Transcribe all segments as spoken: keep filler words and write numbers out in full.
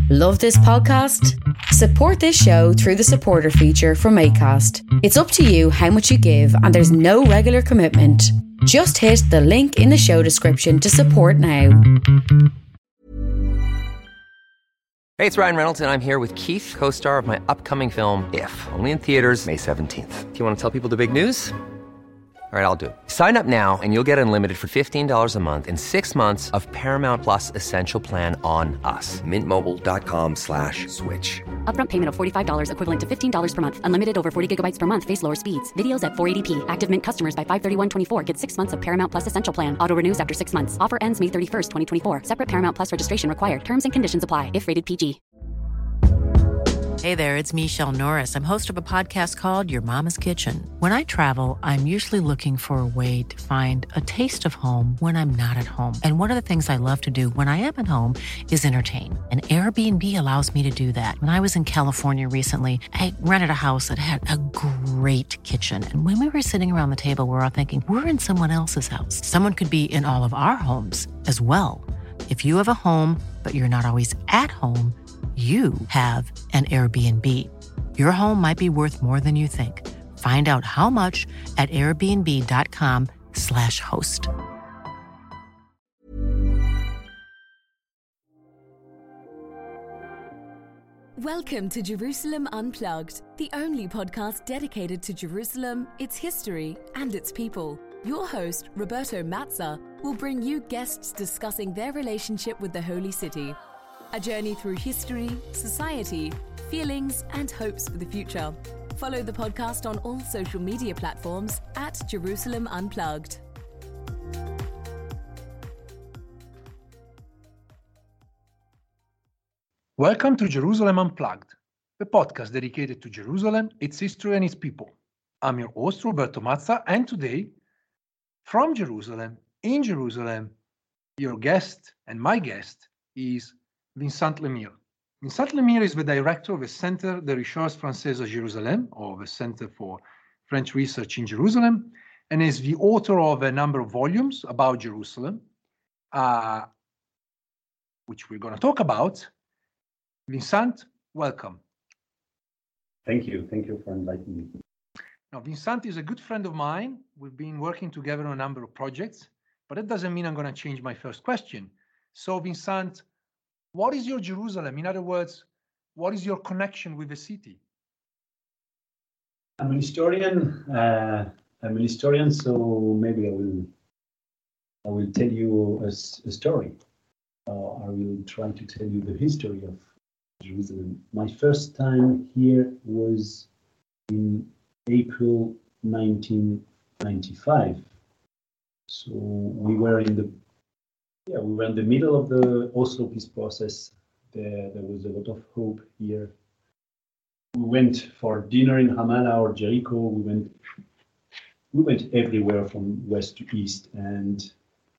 Love this podcast? Support this show through the supporter feature from Acast. It's up to you how much you give and there's no regular commitment. Just hit the link in the show description to support now. Hey, it's Ryan Reynolds and I'm here with Keith, co-star of my upcoming film, If, only in theaters May seventeenth. Do you want to tell people the big news? All right, I'll do it. Sign up now and you'll get unlimited for fifteen dollars a month and six months of Paramount Plus Essential Plan on us. Mint Mobile dot com slash switch. Upfront payment of forty-five dollars equivalent to fifteen dollars per month. Unlimited over forty gigabytes per month. Face lower speeds. Videos at four eighty p. Active Mint customers by five thirty-one twenty-four get six months of Paramount Plus Essential Plan. Auto renews after six months. Offer ends May thirty-first, twenty twenty-four. Separate Paramount Plus registration required. Terms and conditions apply if rated P G. Hey there, it's Michelle Norris. I'm host of a podcast called Your Mama's Kitchen. When I travel, I'm usually looking for a way to find a taste of home when I'm not at home. And one of the things I love to do when I am at home is entertain. And Airbnb allows me to do that. When I was in California recently, I rented a house that had a great kitchen. And when we were sitting around the table, we were all thinking, we're in someone else's house. Someone could be in all of our homes as well. If you have a home, but you're not always at home, you have an Airbnb. Your home might be worth more than you think. Find out how much at airbnb.com slash host. Welcome to Jerusalem Unplugged, the only podcast dedicated to Jerusalem, its history, and its people. Your host, Roberto Mazza, will bring you guests discussing their relationship with the Holy City. A journey through history, society, feelings, and hopes for the future. Follow the podcast on all social media platforms at Jerusalem Unplugged. Welcome to Jerusalem Unplugged, the podcast dedicated to Jerusalem, its history, and its people. I'm your host, Roberto Mazza, and today, from Jerusalem, in Jerusalem, your guest and my guest is Vincent Lemire. Vincent Lemire is the director of the Centre de Recherche Française à Jérusalem, or the Center for French Research in Jerusalem, and is the author of a number of volumes about Jerusalem, uh, which we're going to talk about. Vincent, welcome. Thank you. Thank you for inviting me. Now, Vincent is a good friend of mine. We've been working together on a number of projects, but that doesn't mean I'm going to change my first question. So, Vincent, what is your Jerusalem? In other words, what is your connection with the city? I'm an historian. Uh, I'm an historian, so maybe I will. I will tell you a, a story. Uh, I will try to tell you the history of Jerusalem. My first time here was in April nineteen ninety-five. So we were in the Yeah, we were in the middle of the Oslo peace process. There, there was a lot of hope here. We went for dinner in Ramallah or Jericho. We went, we went everywhere from west to east, and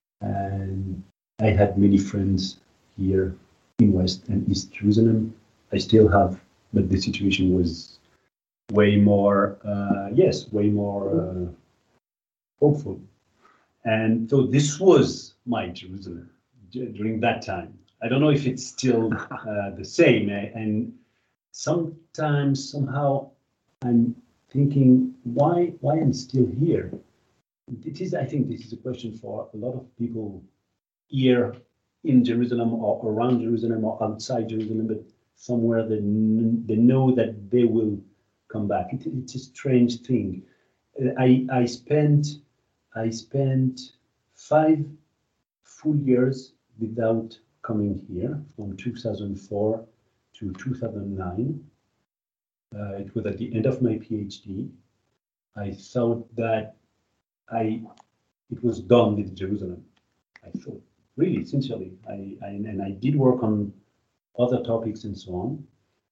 and I had many friends here in West and East Jerusalem. I still have, but the situation was way more, uh, yes, way more uh, hopeful. And so this was my Jerusalem during that time. I don't know if it's still uh, the same. And sometimes, somehow, I'm thinking, why, why I'm still here? It is, I think, this is a question for a lot of people here in Jerusalem or around Jerusalem or outside Jerusalem, but somewhere they, they know that they will come back. It, it's a strange thing. I, I spent. I spent five full years without coming here, from two thousand four to two thousand nine. Uh, it was at the end of my PhD. I thought that I it was done with Jerusalem. I thought, really, sincerely. I, I and I did work on other topics and so on.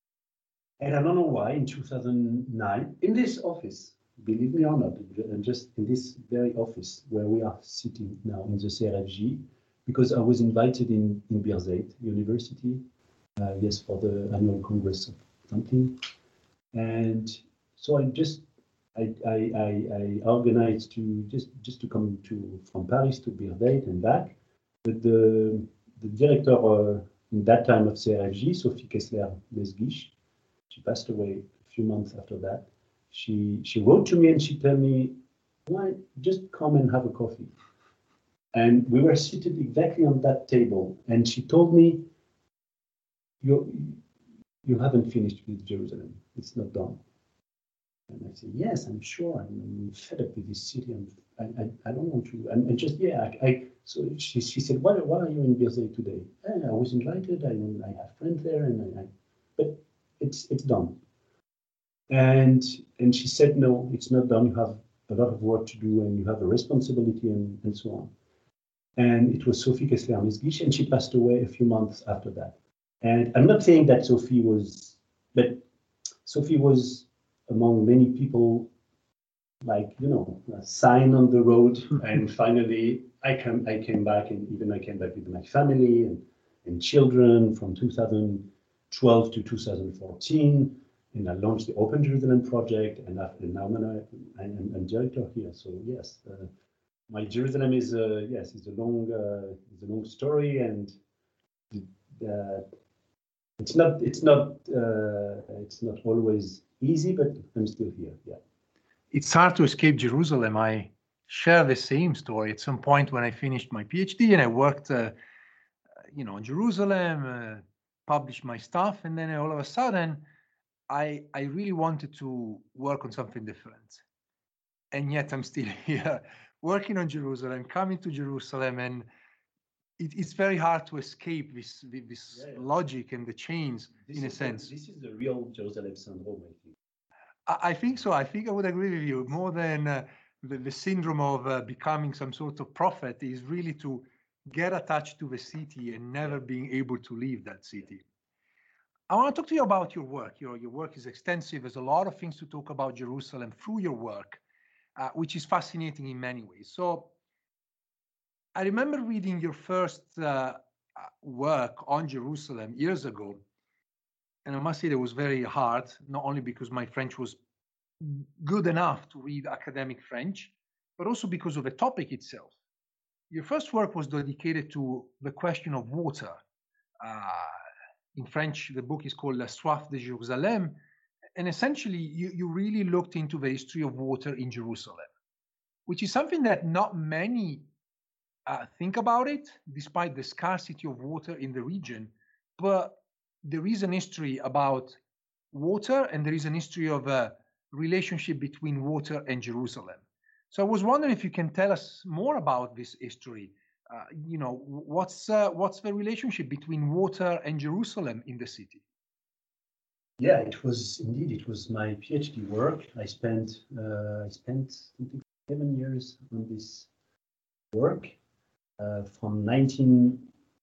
And I don't know why, in two thousand nine, in this office, believe me or not, just in this very office where we are sitting now in the C R F G, because I was invited in, in Birzeit University, uh, yes, for the annual congress of something. And so I just, I, I, I, I organized to just, just to come to from Paris to Birzeit and back. But the, the director uh, in that time of C R F G, Sophie Kessler-Lesguich, she passed away a few months after that. She she wrote to me and she told me, why just come and have a coffee. And we were seated exactly on that table. And she told me, you you haven't finished with Jerusalem. It's not done. And I said, yes, I'm sure. I'm, I'm fed up with this city. I'm, I, I, I don't want to. And, and just, yeah, I, I so she, she said, why, why are you in Birzeit today? And I was invited. I, I have friends there. and I, I But it's it's done. And and she said, no, it's not done. You have a lot of work to do and you have a responsibility and, and so on. And it was Sophie Kessler-Lesguich, and she passed away a few months after that. And I'm not saying that Sophie was, but Sophie was among many people, like, you know, a sign on the road. And finally, I came, I came back, and even I came back with my family and, and children from two thousand twelve to two thousand fourteen. And I launched the Open Jerusalem project, and after now I'm, I'm, I'm director here. So yes, uh, my Jerusalem is a yes, it's a long, uh, it's a long story, and uh, it's not, it's not, uh, it's not always easy, but I'm still here. Yeah, it's hard to escape Jerusalem. I share the same story. At some point, when I finished my PhD and I worked, uh, you know, in Jerusalem, uh, published my stuff, and then all of a sudden, I, I really wanted to work on something different. And yet I'm still here working on Jerusalem, coming to Jerusalem, and it, it's very hard to escape this, this yeah, yeah. logic and the chains, this in a sense. The, this is the real Jerusalem syndrome, I think. I, I think so. I think I would agree with you. More than uh, the, the syndrome of uh, becoming some sort of prophet is really to get attached to the city and never yeah. being able to leave that city. I want to talk to you about your work. Your, your work is extensive. There's a lot of things to talk about Jerusalem through your work, uh, which is fascinating in many ways. So I remember reading your first uh, work on Jerusalem years ago. And I must say that was very hard, not only because my French was good enough to read academic French, but also because of the topic itself. Your first work was dedicated to the question of water. Uh, In French, the book is called La Soif de Jérusalem. And essentially, you, you really looked into the history of water in Jerusalem, which is something that not many uh, think about it, despite the scarcity of water in the region. But there is an history about water, and there is an history of a relationship between water and Jerusalem. So I was wondering if you can tell us more about this history. Uh, you know, what's uh, what's the relationship between water and Jerusalem in the city? Yeah, it was indeed. It was my PhD work. I spent uh, I spent seven years on this work uh, from nineteen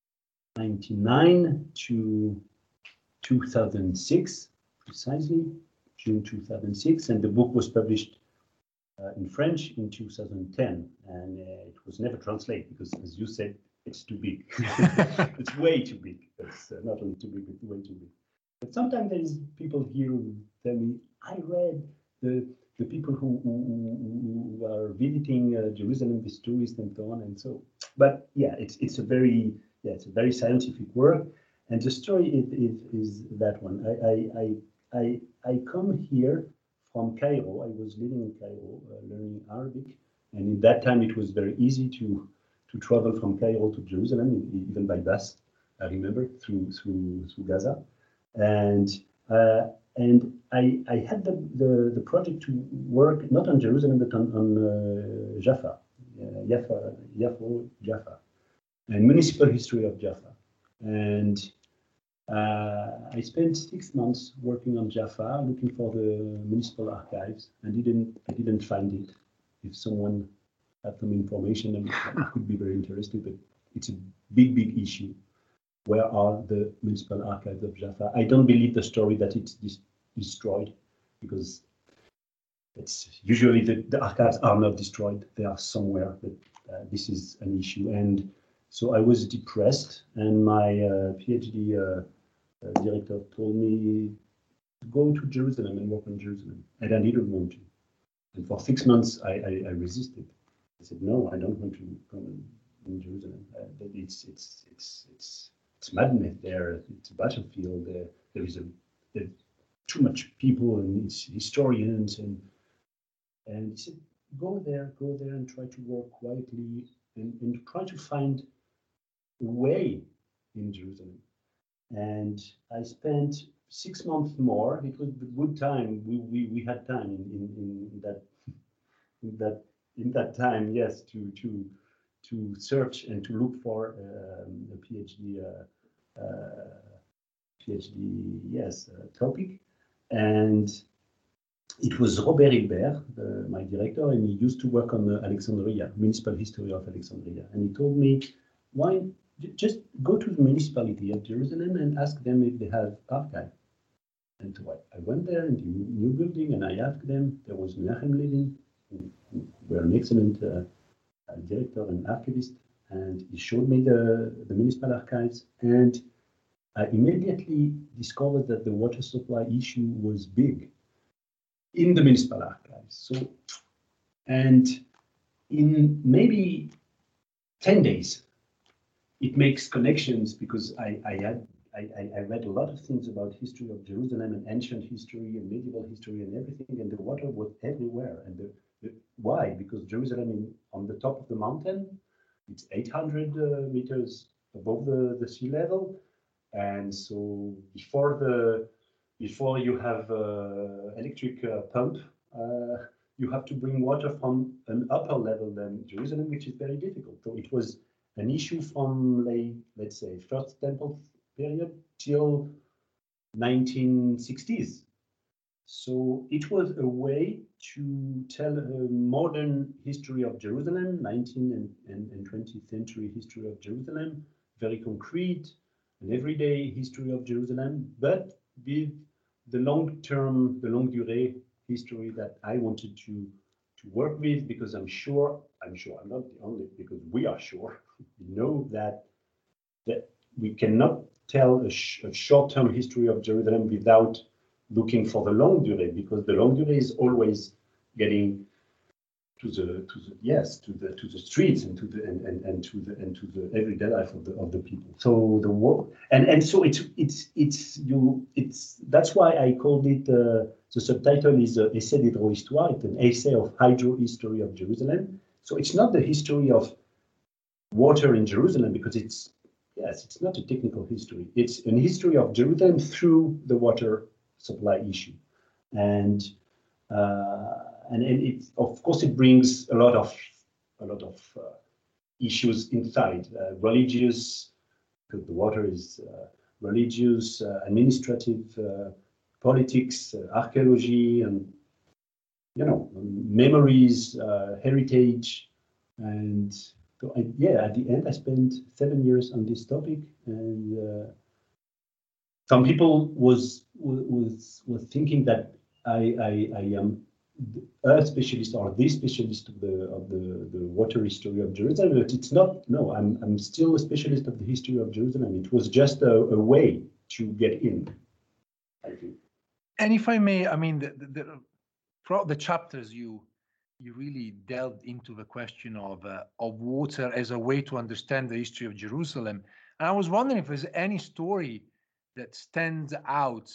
ninety-nine to two thousand six, precisely June two thousand six, and the book was published Uh, in French in two thousand ten, and uh, it was never translated because, as you said, it's too big. It's way too big. It's uh, not only too big, but way too big. But sometimes there is people here who tell me, I read the the people who, who, who are visiting uh, Jerusalem, the tourists and so on and so. But yeah, it's it's a very yeah it's a very scientific work, and the story is is, is that one. I I I I, I come here from Cairo. I was living in Cairo, uh, learning Arabic, and in that time it was very easy to to travel from Cairo to Jerusalem, even by bus. I remember through through through Gaza, and uh, and I I had the, the the project to work not on Jerusalem but on on uh, Jaffa, uh, Jaffa, Jaffa, Jaffa, and municipal history of Jaffa, and. Uh, I spent six months working on Jaffa, looking for the municipal archives, and didn't I didn't find it. If someone had some information, I could be very interested. But it's a big, big issue. Where are the municipal archives of Jaffa? I don't believe the story that it's dis destroyed, because it's usually the, the archives are not destroyed. They are somewhere. But uh, this is an issue, and so I was depressed, and my uh, PhD. Uh, Uh, director told me to go to Jerusalem and work on Jerusalem, and I didn't want to. And for six months, I, I, I resisted. I said, "No, I don't want to come in, in Jerusalem. Uh, it's it's it's it's it's madness there. It's a battlefield. There, there is a there too much people and it's historians and and he said, go there, go there and try to work quietly and, and try to find a way in Jerusalem. And I spent six months more. It was a good time. We we, we had time in, in, in that in that in that time, yes, to to to search and to look for um, a PhD uh, uh, PhD yes uh, topic. And it was Robert Hilbert, uh, my director, and he used to work on uh, Alexandria, municipal history of Alexandria. And he told me, why just go to the municipality of Jerusalem and ask them if they have archive. And so I, I went there in the new building and I asked them. There was Menachem Levin, who, who were an excellent uh, uh, director and archivist, and he showed me the, the municipal archives. And I immediately discovered that the water supply issue was big in the municipal archives. So, and in maybe ten days, it makes connections because I, I had I, I read a lot of things about history of Jerusalem and ancient history and medieval history and everything, and the water was everywhere. And the, the, why? Because Jerusalem in, on the top of the mountain, it's eight hundred uh, meters above the, the sea level. And so before the before you have uh, electric uh, pump, uh, you have to bring water from an upper level than Jerusalem, which is very difficult. So it was an issue from, like, let's say, First Temple period till nineteen sixties. So it was a way to tell a modern history of Jerusalem, nineteenth and, and, and twentieth century history of Jerusalem, very concrete, an everyday history of Jerusalem, but with the long-term, the longue durée history that I wanted to to work with, because I'm sure, I'm sure, I'm not the only, because we are sure, we know that that we cannot tell a, sh a short-term history of Jerusalem without looking for the longue durée, because the longue durée is always getting to the to the yes to the to the streets and to the and, and, and to the and to the everyday life of the of the people. So the work and and so it's it's it's you it's that's why I called it uh, the subtitle is uh, Essai d'Hydrohistoire. It's an essay of hydro history of Jerusalem. So it's not the history of water in Jerusalem, because it's yes it's not a technical history. It's an history of Jerusalem through the water supply issue, and. Uh, And, and it, of course, it brings a lot of a lot of uh, issues inside, uh, religious, because the water is uh, religious, uh, administrative, uh, politics, uh, archaeology, and you know, memories, uh, heritage, and so I, yeah. At the end, I spent seven years on this topic, and uh, some people was was was thinking that I I, I am. a specialist or the specialist of the of the, the water history of Jerusalem, but it's not. No, I'm I'm still a specialist of the history of Jerusalem. It was just a, a way to get in, I think. And if I may, I mean, the, the, the, throughout the chapters, you you really delved into the question of uh, of water as a way to understand the history of Jerusalem. And I was wondering if there's any story that stands out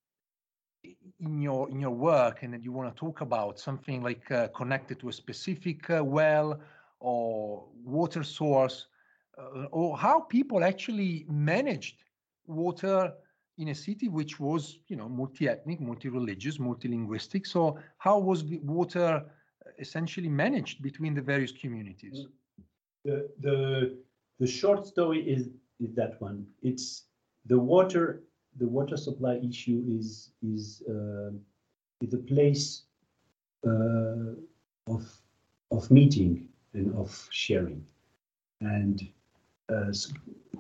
in your in your work and that you want to talk about, something like uh, connected to a specific uh, well or water source, uh, or how people actually managed water in a city which was, you know, multi-ethnic, multi-religious, multilinguistic. So how was the water essentially managed between the various communities? The the the short story is is that one. It's the water. The water supply issue is is uh, is a place uh, of of meeting and of sharing, and uh, so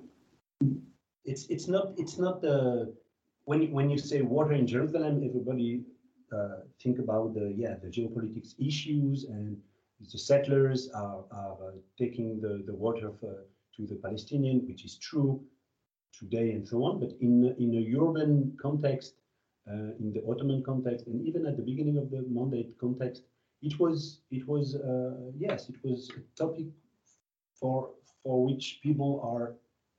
it's it's not it's not the when you, when you say water in Jerusalem, everybody uh, think about the yeah the geopolitics issues, and the settlers are are uh, taking the the water for, to the Palestinian, which is true today and so on, but in in a urban context, uh, in the Ottoman context, and even at the beginning of the Mandate context, it was it was uh, yes, it was a topic for for which people are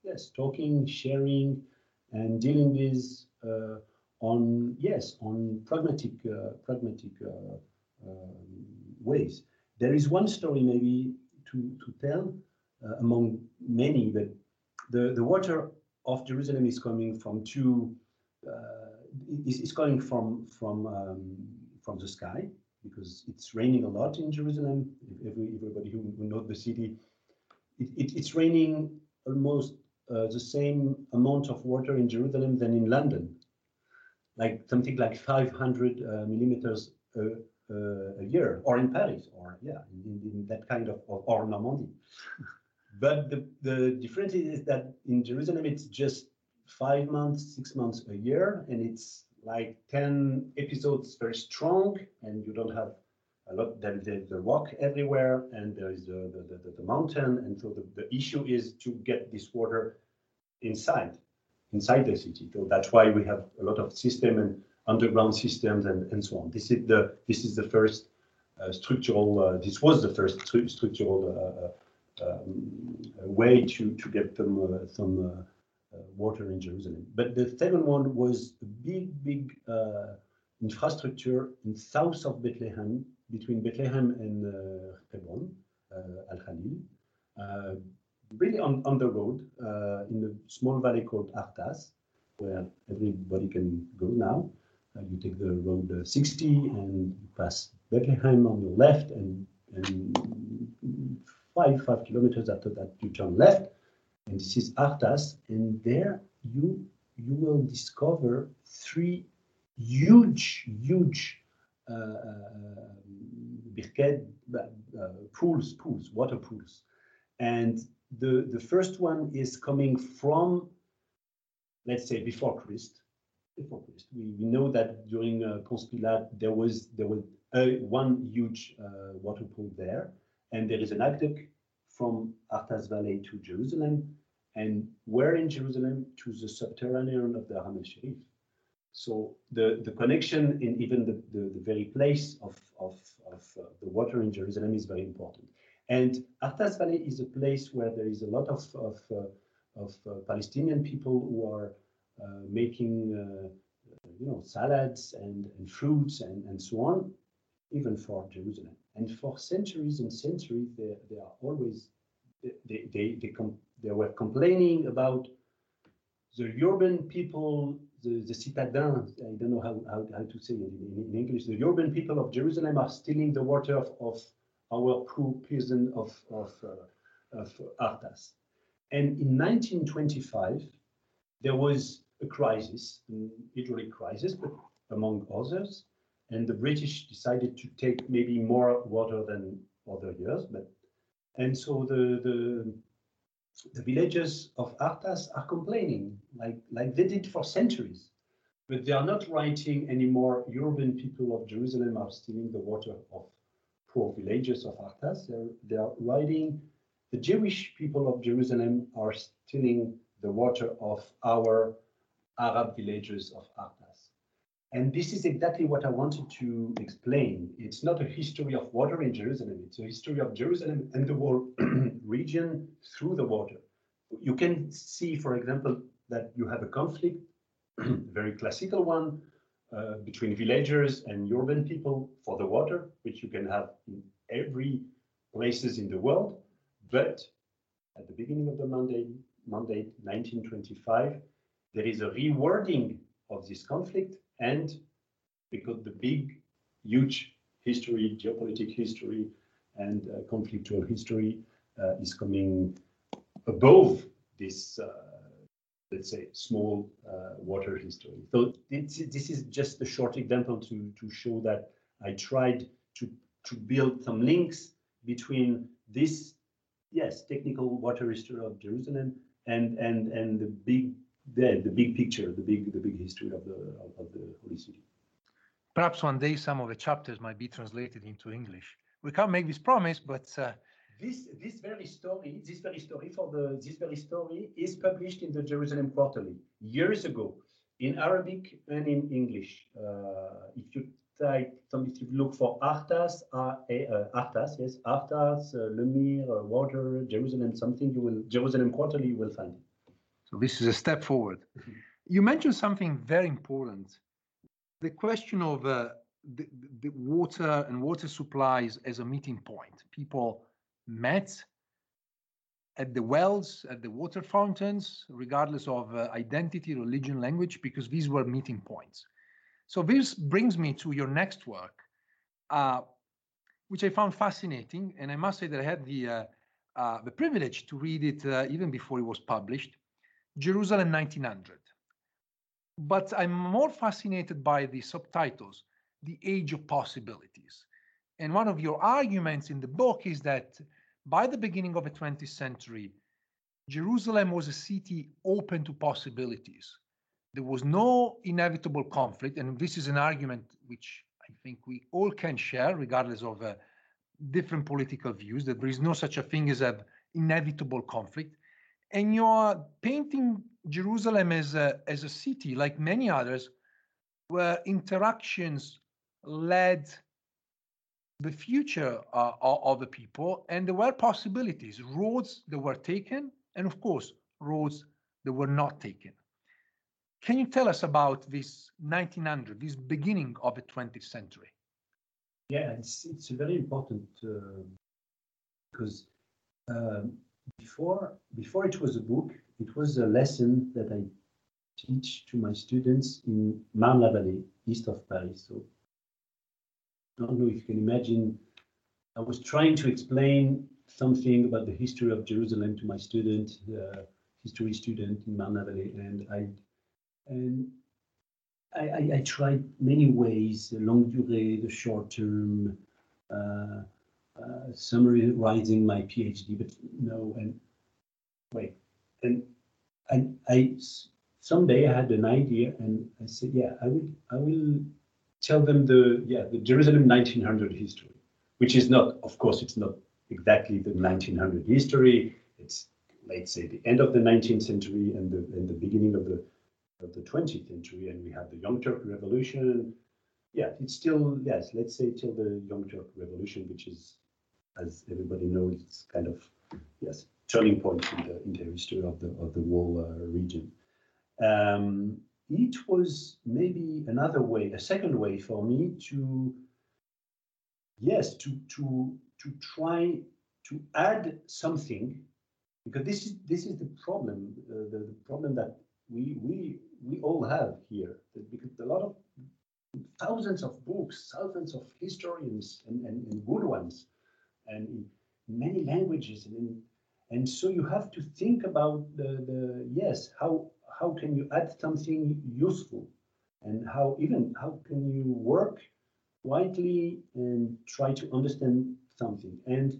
yes, talking, sharing, and dealing with uh, on yes on pragmatic uh, pragmatic uh, um, ways. There is one story maybe to to tell uh, among many, but the the water of Jerusalem is coming from two. Uh, is, is coming from from um, from the sky, because it's raining a lot in Jerusalem. Every, everybody who, who knows the city, it, it, it's raining almost uh, the same amount of water in Jerusalem than in London, like something like five hundred uh, millimeters a, uh, a year, or in Paris, or yeah, in, in that kind of, or, or Normandy. But the, the difference is that in Jerusalem, it's just five months, six months a year, and it's like ten episodes very strong, and you don't have a lot. There is the rock everywhere, and there is the, the, the, the mountain, and so the, the issue is to get this water inside, inside the city. So that's why we have a lot of system and underground systems and, and so on. This is the this is the first uh, structural. Uh, this was the first stru structural uh, um, way to to get them uh, some. Uh, Uh, water in Jerusalem. But the second one was a big, big uh, infrastructure in south of Bethlehem, between Bethlehem and uh, Hebron, uh, Al-Khalil, uh, really on, on the road, uh, in a small valley called Artas, where everybody can go now. Uh, you take the road uh, sixty and you pass Bethlehem on your left, and, and five, five kilometers after that you turn left. And this is Artas, and there you you will discover three huge, huge uh, birket, uh, pools, pools, water pools. And the the first one is coming from, let's say, before Christ. Before Christ, we, we know that during uh, Ponce Pilate there was there was uh, one huge uh, water pool there, and there is an aqueduct from Artas Valley to Jerusalem, and where in Jerusalem to the subterranean of the Haram al-Sharif. So the, the connection in even the, the, the very place of, of, of uh, the water in Jerusalem is very important. And Artas Valley is a place where there is a lot of, of, uh, of uh, Palestinian people who are uh, making uh, you know, salads and, and fruits and, and so on, even for Jerusalem. And for centuries and centuries, they, they are always, they, they, they, com they were complaining about the urban people, the, the citadins, I don't know how, how, how to say it in, in English, the urban people of Jerusalem are stealing the water of, of our poor peasant of, of, uh, of Artas. And in nineteen twenty-five, there was a crisis, an hydraulic crisis, but among others, and the British decided to take maybe more water than other years, but and so the the the villagers of Artas are complaining, like like they did for centuries, but they are not writing anymore. Urban people of Jerusalem are stealing the water of poor villagers of Artas. They're, they are writing, the Jewish people of Jerusalem are stealing the water of our Arab villagers of Artas. And this is exactly what I wanted to explain. It's not a history of water in Jerusalem. It's a history of Jerusalem and the whole region through the water. You can see, for example, that you have a conflict, very classical one, uh, between villagers and urban people for the water, which you can have in every places in the world. But at the beginning of the mandate, mandate nineteen twenty-five, there is a rewording of this conflict. And because the big, huge history, geopolitical history, and uh, conflictual history uh, is coming above this, uh, let's say, small uh, water history. So this, this is just a short example to, to show that I tried to, to build some links between this, yes, technical water history of Jerusalem and, and, and the big The, the big picture, the big the big history of the of, of the Holy City. Perhaps one day some of the chapters might be translated into English. We can't make this promise, but uh, this this very story, this very story for the this very story is published in the Jerusalem Quarterly years ago in Arabic and in English. Uh, if you type, if you look for Artas, uh, uh, Artas, yes, Artas, uh, Lemir, uh, water, Jerusalem, something, you will Jerusalem Quarterly, you will find it. So this is a step forward. You mentioned something very important, the question of uh, the, the water and water supplies as a meeting point. People met at the wells, at the water fountains, regardless of uh, identity, religion, language, because these were meeting points. So this brings me to your next work, uh, which I found fascinating, and I must say that I had the uh, uh, the privilege to read it uh, even before it was published, Jerusalem nineteen hundred. But I'm more fascinated by the subtitles, The Age of Possibilities. And one of your arguments in the book is that by the beginning of the twentieth century, Jerusalem was a city open to possibilities. There was no inevitable conflict, and this is an argument which I think we all can share, regardless of uh, different political views, that there is no such a thing as an inevitable conflict. And you're painting Jerusalem as a, as a city, like many others, where interactions led the future uh, of the people, and there were possibilities, roads that were taken, and of course, roads that were not taken. Can you tell us about this nineteen hundred, this beginning of the twentieth century? Yeah, it's it's very important uh, because um, before before it was a book, it was a lesson that I teach to my students in Marne-la-Vallée, east of Paris. So I don't know if you can imagine, I was trying to explain something about the history of Jerusalem to my student, uh, history student in Marne-la-Vallée, and I and I, I, I tried many ways, the long durée, the short term, uh, uh, summarizing my PhD, but no, and wait, and and I someday I had an idea, and I said, yeah, I will I will tell them the yeah the Jerusalem nineteen hundred history, which is not, of course, it's not exactly the nineteen hundred history. It's, let's say, the end of the nineteenth century and the and the beginning of the of the twentieth century, and we have the Young Turk Revolution. Yeah, it's still, yes, let's say till the Young Turk Revolution, which is, as everybody knows, it's kind of, yes, turning point in the in the history of the of the whole uh, region. Um, it was maybe another way, a second way for me to, yes, to to to try to add something, because this is this is the problem, uh, the, the problem that we we we all have here, because a lot of thousands of books, thousands of historians, and, and, and good ones, and in many languages, and in, and so you have to think about the, the yes, how how can you add something useful, and how even how can you work widely and try to understand something. And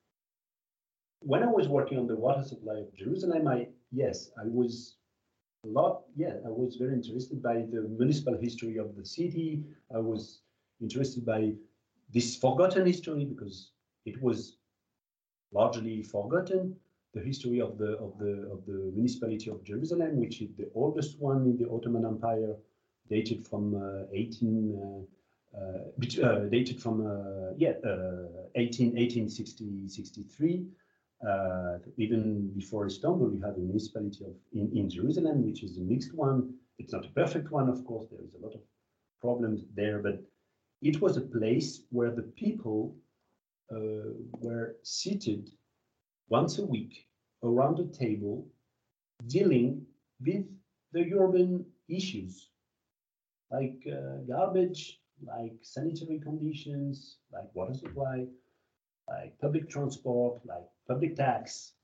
when I was working on the water supply of Jerusalem, I yes, I was a lot, yeah, I was very interested by the municipal history of the city. I was interested by this forgotten history because it was largely forgotten. The history of the of the of the municipality of Jerusalem, which is the oldest one in the Ottoman Empire, dated from uh, eighteen uh, uh, uh, dated from uh, yeah uh, eighteen eighteen sixty sixty-three. Uh, even before Istanbul, we have a municipality of in, in Jerusalem, which is a mixed one. It's not a perfect one, of course. There is a lot of problems there, but it was a place where the people uh, were seated once a week around a table, dealing with the urban issues like uh, garbage, like sanitary conditions, like water supply, like public transport, like public tax,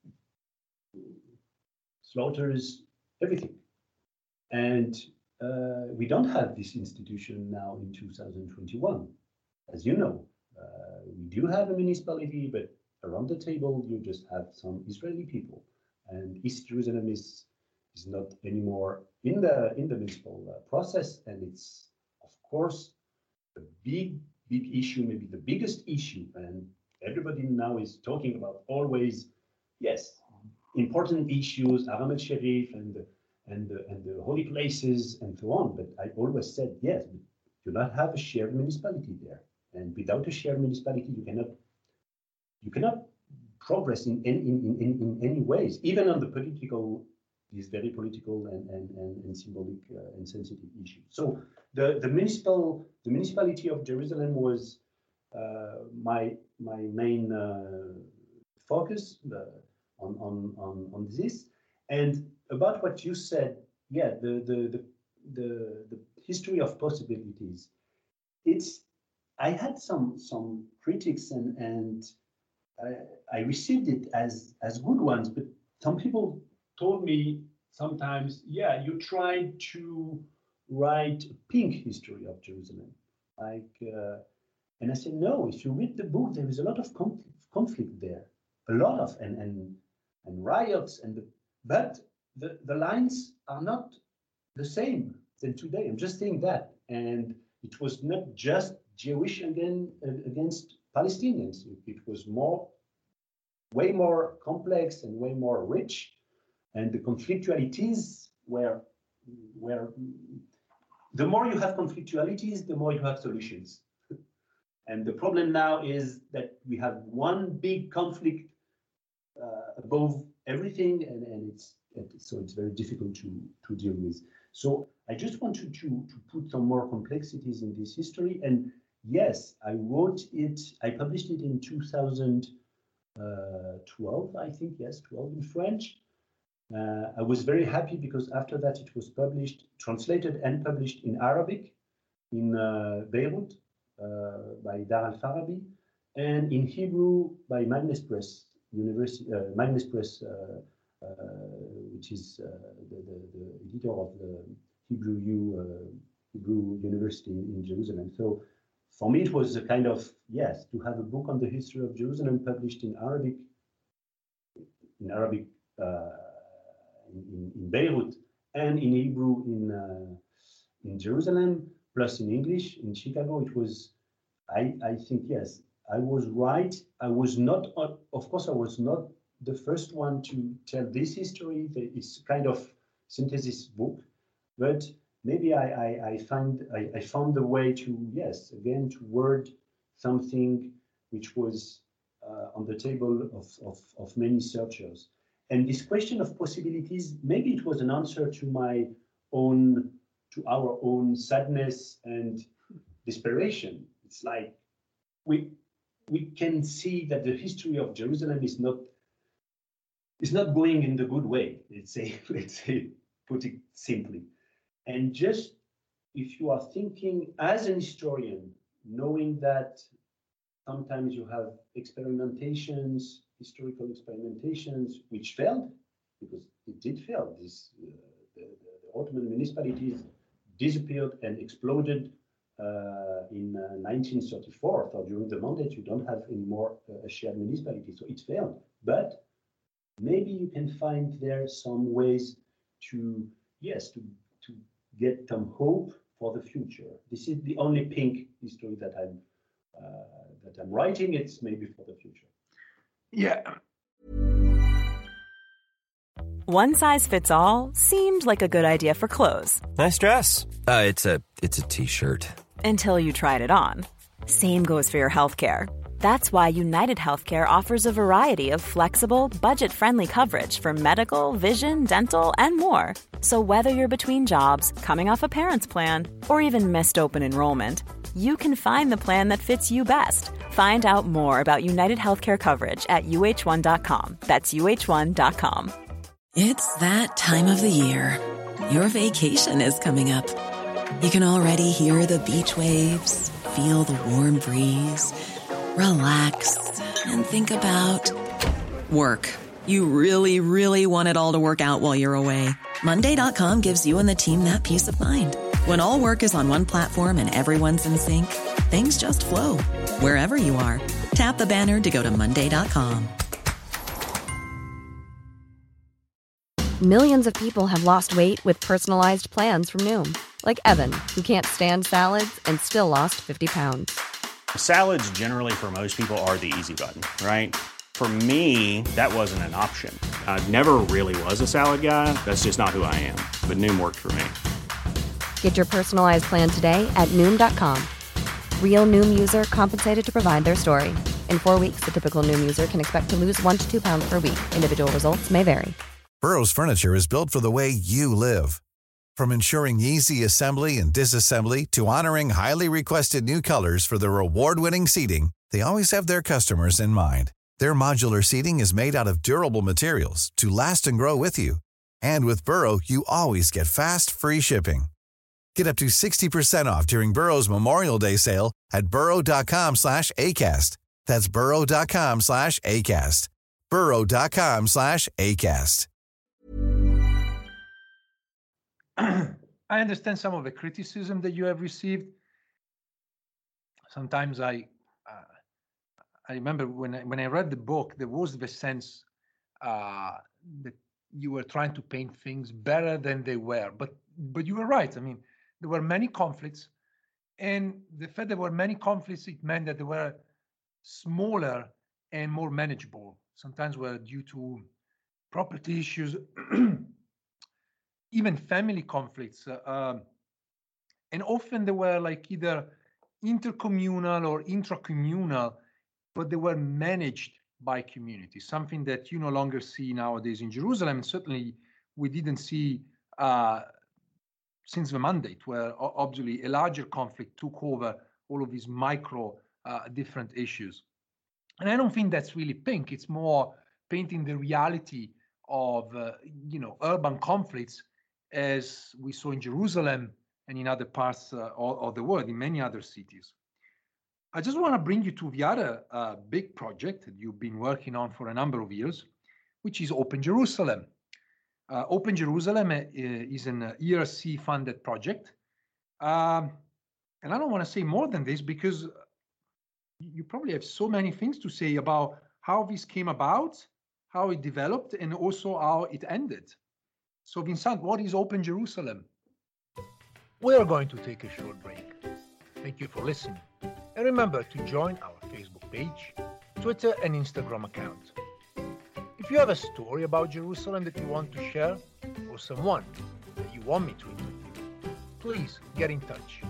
slaughters, everything. And uh, we don't have this institution now in two thousand twenty-one. As you know, uh, we do have a municipality, but around the table, you just have some Israeli people. And East Jerusalem is, is not anymore in the, in the municipal uh, process. And it's, of course, a big, big issue, maybe the biggest issue. And everybody now is talking about always, yes, important issues, Haram al-Sharif and the, and, the, and the holy places and so on. But I always said, yes, do not have a shared municipality there. And without a shared municipality, you cannot you cannot progress in any, in, in, in any ways, even on the political these very political and, and, and, and symbolic uh, and sensitive issues. So the, the municipal the municipality of Jerusalem was uh, my my main uh, focus uh, on, on on on this. And about what you said, yeah, the the the the, the history of possibilities. It's I had some some critics and and I, I received it as as good ones, but some people told me sometimes, yeah, you tried to write a pink history of Jerusalem, like, uh, and I said no. If you read the book, there is a lot of conflict, conflict there, a lot of and and and riots and the, but the the lines are not the same than today. I'm just saying that, and it was not just Jewish again uh, against Palestinians. It, it was more, way more complex and way more rich, and the conflictualities were were. The more you have conflictualities, the more you have solutions. And the problem now is that we have one big conflict uh, above everything, and, and it's so it's very difficult to to deal with. So I just wanted to to put some more complexities in this history. And yes, I wrote it. I published it in two thousand twelve, I think. Yes, twelve in French. Uh, I was very happy because after that it was published, translated and published in Arabic in uh, Beirut uh, by Dar al-Farabi, and in Hebrew by Magnus Press University, uh, Magnus Press, uh, uh, which is uh, the, the, the editor of the Hebrew U, uh, Hebrew University in Jerusalem. So for me it was a kind of, yes, to have a book on the history of Jerusalem published in Arabic, in Arabic. Uh, In, in Beirut and in Hebrew in uh, in Jerusalem, plus in English in Chicago. It was, I, I think, yes, I was right. I was not, uh, of course, I was not the first one to tell this history. It's kind of synthesis book, but maybe I, I, I find I, I found the way to, yes, again, to word something which was uh, on the table of, of, of many searchers. And this question of possibilities, maybe it was an answer to my own, to our own sadness and desperation. It's like we we can see that the history of Jerusalem is not is not going in the good way. Let's say, let's say, put it simply. And just if you are thinking as an historian, knowing that sometimes you have experimentations. Historical experimentations which failed, because it did fail. This, uh, the, the, the Ottoman municipalities disappeared and exploded uh, in uh, nineteen thirty-four. So during the mandate, you don't have any more uh, shared municipality, so it failed. But maybe you can find there some ways to, yes, to, to get some hope for the future. This is the only pink history that I'm uh, that I'm writing. It's maybe for the future. Yeah. One size fits all seemed like a good idea for clothes. Nice dress. Uh, it's a it's a t-shirt. Until you tried it on. Same goes for your healthcare. That's why United Healthcare offers a variety of flexible, budget-friendly coverage for medical, vision, dental, and more. So whether you're between jobs, coming off a parent's plan, or even missed open enrollment, you can find the plan that fits you best. Find out more about United Healthcare coverage at U H one dot com. That's U H one dot com. It's that time of the year. Your vacation is coming up. You can already hear the beach waves, feel the warm breeze, relax, and think about work. You really, really want it all to work out while you're away. Monday dot com gives you and the team that peace of mind. When all work is on one platform and everyone's in sync, things just flow. Wherever you are, tap the banner to go to Monday dot com. Millions of people have lost weight with personalized plans from Noom. Like Evan, who can't stand salads and still lost fifty pounds. Salads generally for most people are the easy button, right? For me, that wasn't an option. I never really was a salad guy. That's just not who I am. But Noom worked for me. Get your personalized plan today at Noom dot com. Real Noom user compensated to provide their story. In four weeks, the typical Noom user can expect to lose one to two pounds per week. Individual results may vary. Burrow's furniture is built for the way you live. From ensuring easy assembly and disassembly to honoring highly requested new colors for their award-winning seating, they always have their customers in mind. Their modular seating is made out of durable materials to last and grow with you. And with Burrow, you always get fast, free shipping. Get up to sixty percent off during Burrow's Memorial Day sale at burrow.com slash ACAST. That's burrow.com slash ACAST. burrow.com slash ACAST. I understand some of the criticism that you have received. Sometimes I uh, I remember when I, when I read the book, there was the sense uh, that you were trying to paint things better than they were. But but you were right. I mean, there were many conflicts, and the fact there were many conflicts, it meant that they were smaller and more manageable. Sometimes were due to property issues, even family conflicts. Uh, um, and often they were like either intercommunal or intracommunal, but they were managed by communities, something that you no longer see nowadays in Jerusalem. And certainly we didn't see uh, since the mandate, where obviously a larger conflict took over all of these micro uh, different issues. And I don't think that's really pink. It's more painting the reality of, uh, you know, urban conflicts as we saw in Jerusalem and in other parts uh, of the world, in many other cities. I just want to bring you to the other uh, big project that you've been working on for a number of years, which is Open Jerusalem. Uh, Open Jerusalem uh, is an uh, E R C-funded project. Um, and I don't want to say more than this because you probably have so many things to say about how this came about, how it developed, and also how it ended. So Vincent, what is Open Jerusalem? We are going to take a short break. Thank you for listening. And remember to join our Facebook page, Twitter and Instagram account. If you have a story about Jerusalem that you want to share, or someone that you want me to interview, please get in touch.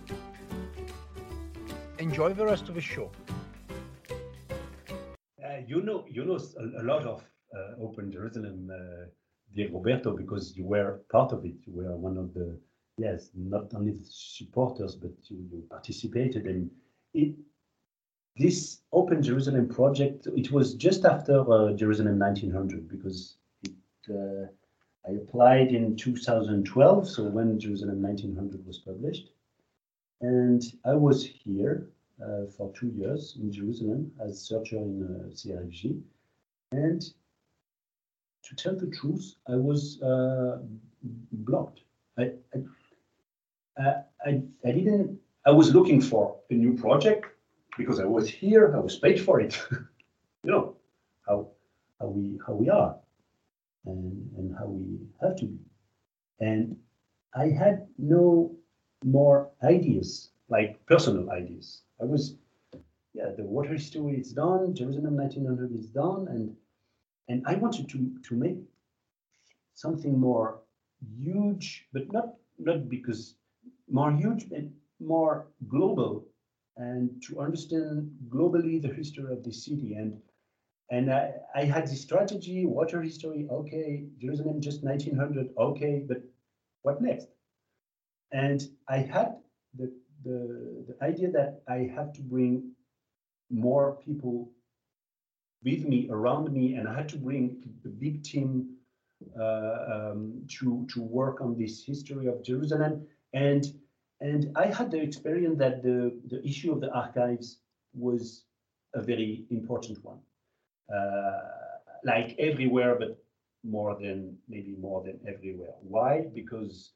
Enjoy the rest of the show. Uh, you know, you know a, a lot of uh, Open Jerusalem, uh, dear Roberto, because you were part of it. You were one of the, yes, not only the supporters, but you, you participated in it. This Open Jerusalem project, it was just after uh, Jerusalem nineteen hundred, because it, uh, I applied in two thousand twelve, so when Jerusalem nineteen hundred was published. And I was here uh, for two years in Jerusalem as searcher in uh, C R F G. And to tell the truth, I was uh, blocked. I, I, I, I didn't, I was looking for a new project because I was here, I was paid for it. You know, how, how, we, how we are and, and how we have to be. And I had no more ideas, like personal ideas. I was, yeah, the water history is done, Jerusalem nineteen hundred is done, and and I wanted to to make something more huge, but not not because more huge, but more global, and to understand globally the history of the city. And and I, I had this strategy, water history, okay, Jerusalem just nineteen hundred, okay, but what next? And I had the, the, the idea that I had to bring more people with me, around me, and I had to bring a big team uh, um, to, to work on this history of Jerusalem. And, and I had the experience that the, the issue of the archives was a very important one. Uh, like everywhere, but more than, maybe more than everywhere. Why? Because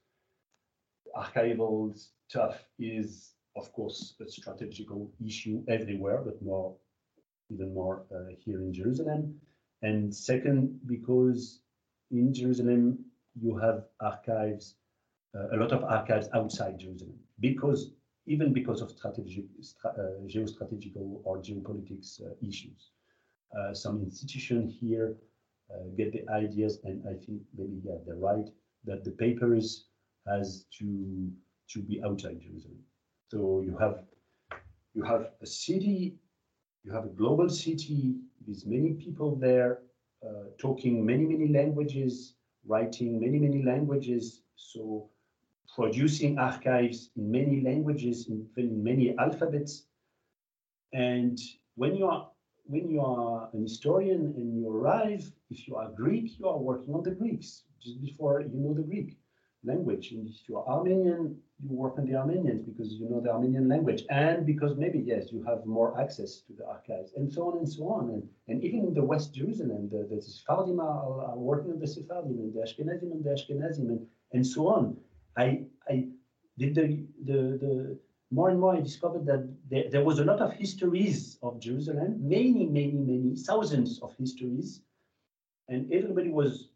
archival stuff is, of course, a strategical issue everywhere, but more, even more uh, here in Jerusalem. And second, because in Jerusalem, you have archives, uh, a lot of archives outside Jerusalem, because even because of strategic, stra uh, geostrategical or geopolitics uh, issues. Uh, some institutions here uh, get the ideas, and I think maybe, yeah, they're right, that the papers has to to be outside Jerusalem. So you have you have a city, you have a global city with many people there, uh, talking many, many languages, writing many, many languages, so producing archives in many languages, in, in many alphabets. And when you are when you are an historian and you arrive, if you are Greek, you are working on the Greeks just before you know the Greek language. And if you are Armenian, you work on the Armenians because you know the Armenian language, and because maybe, yes, you have more access to the archives, and so on and so on. And, and even in the West Jerusalem, the, the Sephardim are, are working on the Sephardim, and the Ashkenazim and the Ashkenazim, and, and so on. I, I did the, the, the more and more I discovered that there, there was a lot of histories of Jerusalem, many, many, many, thousands of histories, and everybody was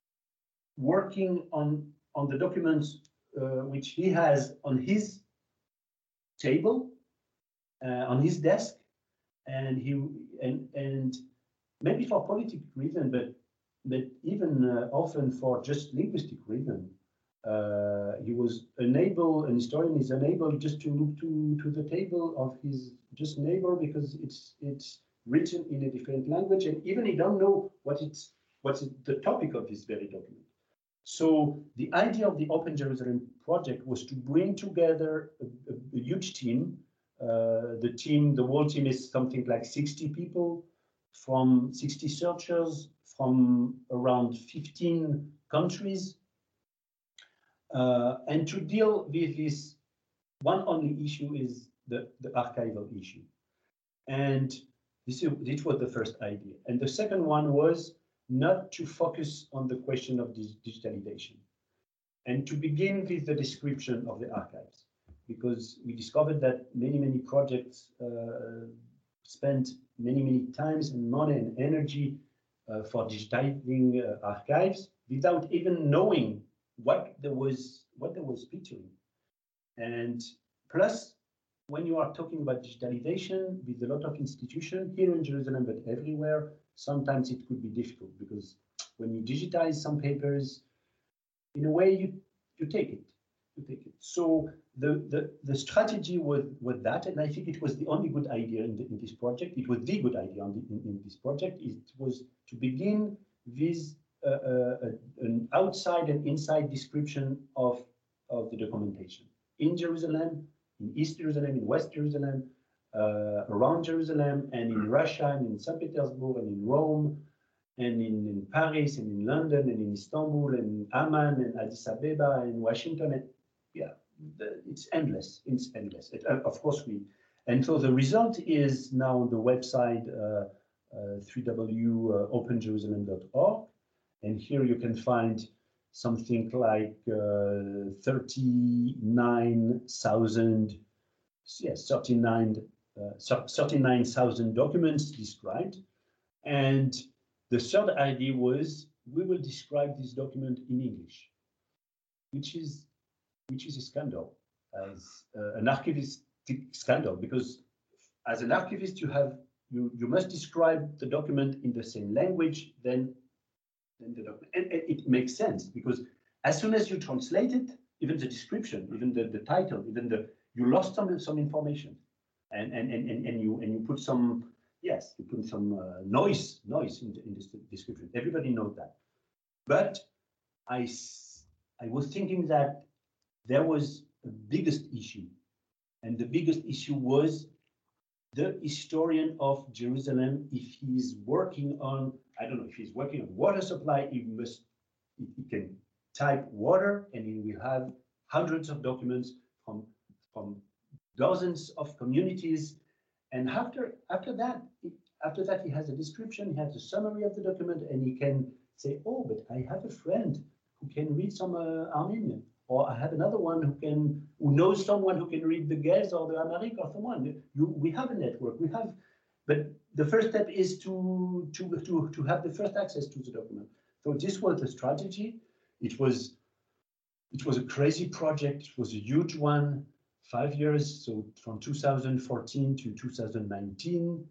working on, on the documents uh, which he has on his table, uh, on his desk, and he and and maybe for political reason, but but even uh, often for just linguistic reason. Uh, he was unable, an historian is unable just to look to, to the table of his just neighbor because it's it's written in a different language, and even he don't know what it's what's the topic of this very document. So the idea of the Open Jerusalem project was to bring together a, a, a huge team. Uh, the team, the whole team is something like sixty people, from sixty searchers from around fifteen countries. Uh, and to deal with this one only issue is the, the archival issue. And this, is, this was the first idea. And the second one was not to focus on the question of digitalization and to begin with the description of the archives, because we discovered that many, many projects uh, spent many, many times and money and energy uh, for digitizing uh, archives without even knowing what there was what there was featuring. And plus, when you are talking about digitalization with a lot of institutions here in Jerusalem, but everywhere, sometimes it could be difficult because when you digitize some papers, in a way you you take it. You take it. So the the, the strategy was with that, and I think it was the only good idea in, the, in this project. It was the good idea on the, in, in this project. It was to begin with Uh, uh, an outside and inside description of, of the documentation in Jerusalem, in East Jerusalem, in West Jerusalem, uh, around Jerusalem, and in Russia, and in Saint Petersburg, and in Rome, and in, in Paris, and in London, and in Istanbul, and in Amman, and Addis Ababa, and Washington. And yeah, the, it's endless. It's endless. It, uh, of course, we. And so the result is now on the website uh, uh, w w w dot open jerusalem dot org. And here you can find something like uh, thirty-nine thousand, yes, thirty-nine thousand documents described. And the third idea was we will describe this document in English, which is which is a scandal, as uh, an archivistic scandal, because as an archivist you have you you must describe the document in the same language then. The document. And, and it makes sense because as soon as you translate it, even the description, even the, the title, even the you lost some some information, and and and and, and you and you put some yes, you put some uh, noise noise in the, in this description. Everybody knows that, but I I was thinking that there was a biggest issue, and the biggest issue was the historian of Jerusalem, if he's working on, I don't know, if he's working on water supply, he must, he can type water and he will have hundreds of documents from, from dozens of communities. And after, after that, after that, he has a description, he has a summary of the document, and he can say, oh, but I have a friend who can read some uh, Armenian. Or I have another one who can, who knows someone who can read the Ge'ez or the Amharic or someone. You, we have a network. We have, but the first step is to to to to have the first access to the document. So this was the strategy. It was it was a crazy project. It was a huge one. Five years. So from two thousand fourteen to two thousand nineteen.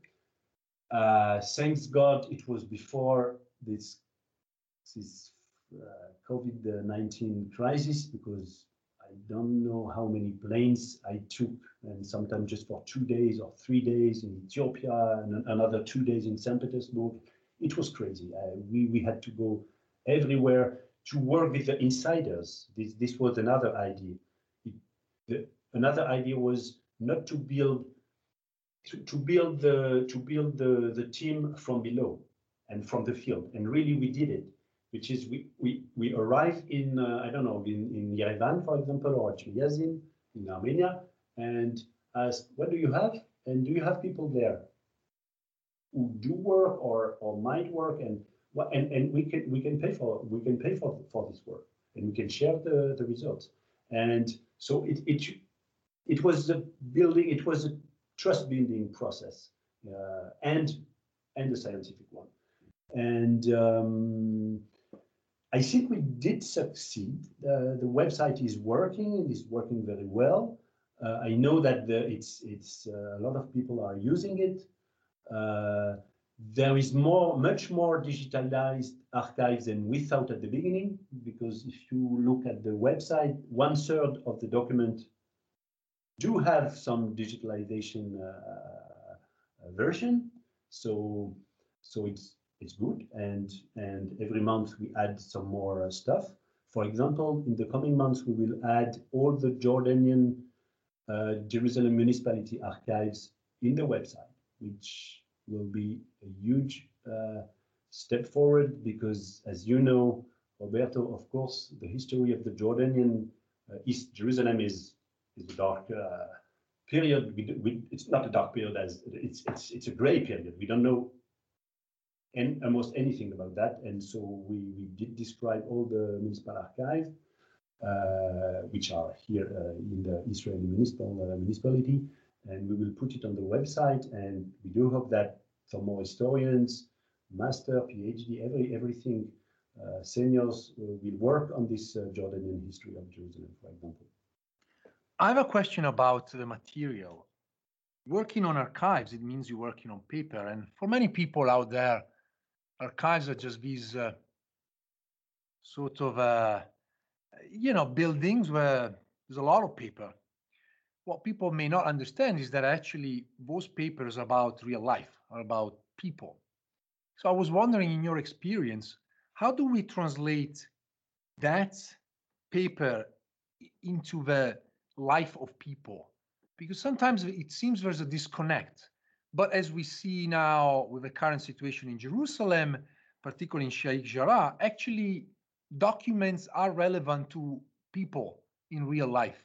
Uh, thanks God, it was before this this. Uh, COVID nineteen crisis, because I don't know how many planes I took, and sometimes just for two days or three days in Ethiopia, and another two days in Saint Petersburg. it was crazy. Uh, we we had to go everywhere to work with the insiders. This this was another idea. It, the, another idea was not to build to, to build the to build the the team from below and from the field. And really, we did it. Which is we we we arrived in uh, I don't know in in Yerevan, for example, or Chelyabinsk in Armenia, and asked, what do you have? And do you have people there who do work or or might work? And what and, and we can we can pay for we can pay for for this work, and we can share the, the results. And so it it it was a building, it was a trust building process, uh, and and a scientific one. And um, I think we did succeed. Uh, the website is working and is working very well. Uh, I know that the, it's it's uh, a lot of people are using it. Uh, there is more, much more digitalized archives than we thought at the beginning, because if you look at the website, one third of the document do have some digitalization uh, version. So so it's it's good, and and every month we add some more uh, stuff. For example, in the coming months we will add all the Jordanian uh, Jerusalem municipality archives in the website, which will be a huge uh, step forward, because as you know, Roberto, of course, the history of the Jordanian uh, East Jerusalem is is a dark uh, period. We, we, it's not a dark period, as it's it's it's a gray period. We don't know and almost anything about that, and so we, we did describe all the municipal archives, uh, which are here uh, in the Israeli municipal uh, municipality, and we will put it on the website. And we do hope that some more historians, master, PhD, every everything, uh, seniors uh, will work on this uh, Jordanian history of Jerusalem, for example. I have a question about the material. Working on archives, it means you're working on paper, and for many people out there, archives are just these uh, sort of, uh, you know, buildings where there's a lot of paper. What people may not understand is that actually those papers are about real life, are about people. So I was wondering, in your experience, how do we translate that paper into the life of people? Because sometimes it seems there's a disconnect. But as we see now with the current situation in Jerusalem, particularly in Sheikh Jarrah, actually documents are relevant to people in real life.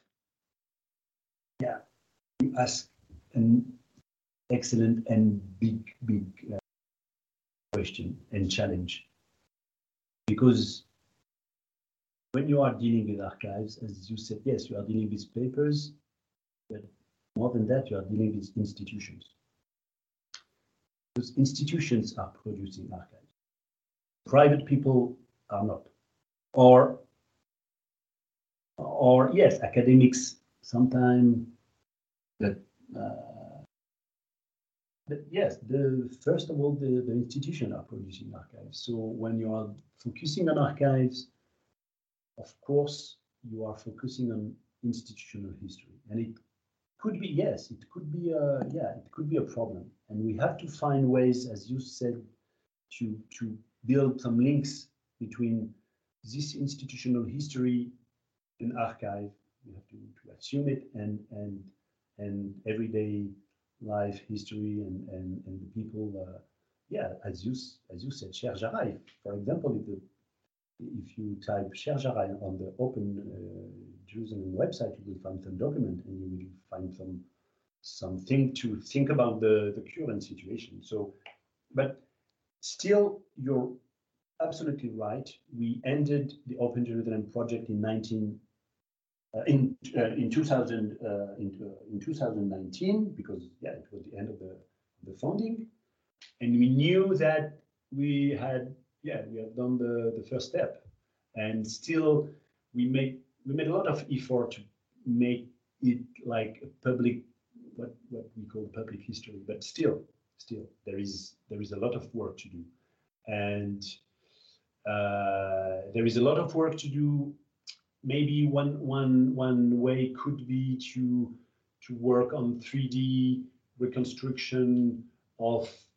Yeah, you ask an excellent and big, big uh, question and challenge. Because when you are dealing with archives, as you said, yes, you are dealing with papers, but more than that, you are dealing with institutions. Those institutions are producing archives. Private people are not. Or, or yes, academics sometimes, but, uh, but yes, the first of all, the, the institutions are producing archives. So when you are focusing on archives, of course, you are focusing on institutional history, and it could be, yes, it could be a, yeah, it could be a problem. And we have to find ways, as you said, to, to build some links between this institutional history and archive. We have to, to assume it, and and and everyday life history and and, and the people, uh, yeah, as you as you said, Sheikh Jarrah, for example, if the if you type Sheikh Jarrah on the Open uh, Jerusalem website, you will find some document, and you will find some something to think about the, the current situation. So, but still, you're absolutely right. We ended the Open Jerusalem project in nineteen uh, in uh, in two thousand uh, in, uh, in two thousand nineteen, because yeah, it was the end of the the funding, and we knew that we had. Yeah, we have done the, the first step, and still we made we made a lot of effort to make it like a public, what what we call public history. But still, still there is there is a lot of work to do, and uh, there is a lot of work to do. Maybe one one one way could be to to work on three D reconstruction of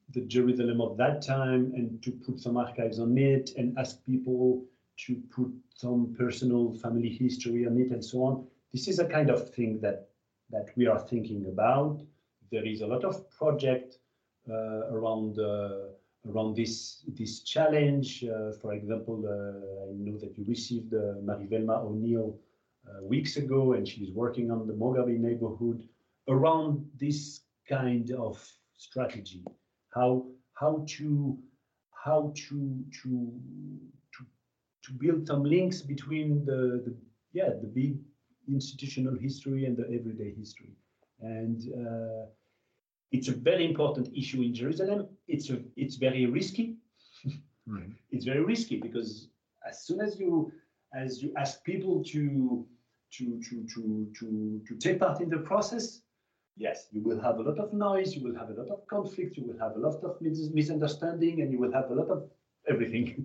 the Jerusalem of that time and to put some archives on it and ask people to put some personal family history on it and so on. This is a kind of thing that that we are thinking about. There is a lot of project uh, around uh, around this this challenge. Uh, for example, uh, I know that you received uh, Marie-Velma O'Neill uh, weeks ago, and she's working on the Mogabe neighborhood around this kind of strategy. How how to how to to to to build some links between the, the yeah the big institutional history and the everyday history, and uh, it's a very important issue in Jerusalem. It's a it's very risky. Mm-hmm. It's very risky because as soon as you as you ask people to to to to to to take part in the process, yes, you will have a lot of noise, you will have a lot of conflict, you will have a lot of mis misunderstanding, and you will have a lot of everything.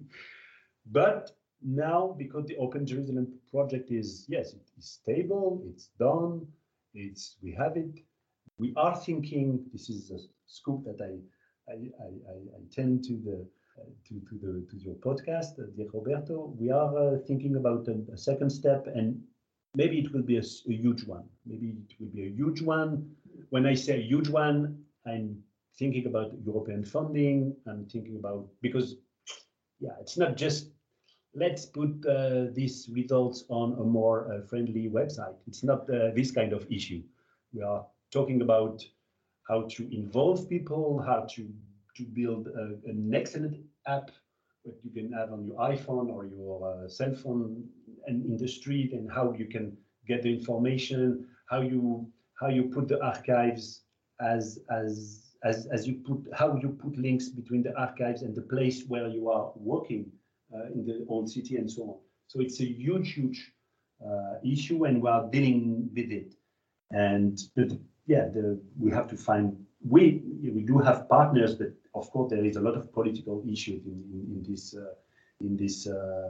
But now, because the Open Jerusalem project is, yes, it is stable, it's done, it's we have it. We are thinking, this is a scoop that I I, I, I, I tend to the uh, to, to the to your podcast, uh, dear Roberto. We are uh, thinking about a, a second step, and maybe it will be a, a huge one. Maybe it will be a huge one. When I say huge one, I'm thinking about European funding. I'm thinking about, because, yeah, it's not just, let's put uh, these results on a more uh, friendly website. It's not uh, this kind of issue. We are talking about how to involve people, how to, to build a, an excellent app that you can have on your iPhone or your uh, cell phone and in the street, and how you can get the information, how you how you put the archives as as as as you put how you put links between the archives and the place where you are working uh, in the old city and so on. So it's a huge huge uh, issue, and we are dealing with it. And but yeah, the, we have to find we we do have partners, but of course there is a lot of political issues in in, in this uh, in this. Uh,